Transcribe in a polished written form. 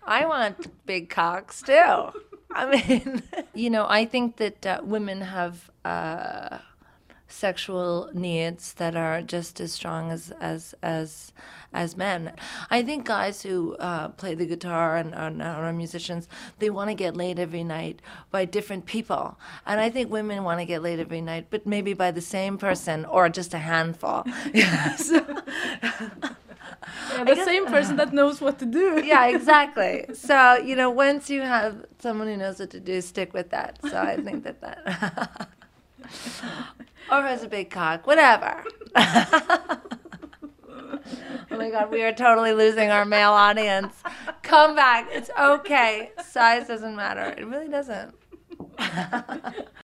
I want big cocks too. I mean, I think that women have sexual needs that are just as strong as men. I think guys who play the guitar and are musicians, they want to get laid every night by different people, and I think women want to get laid every night, but maybe by the same person or just a handful. Yeah, the same person that knows what to do. Yeah, exactly. So, once you have someone who knows what to do, stick with that. So I think that or has a big cock, whatever. Oh my God, we are totally losing our male audience. Come back. It's okay. Size doesn't matter. It really doesn't.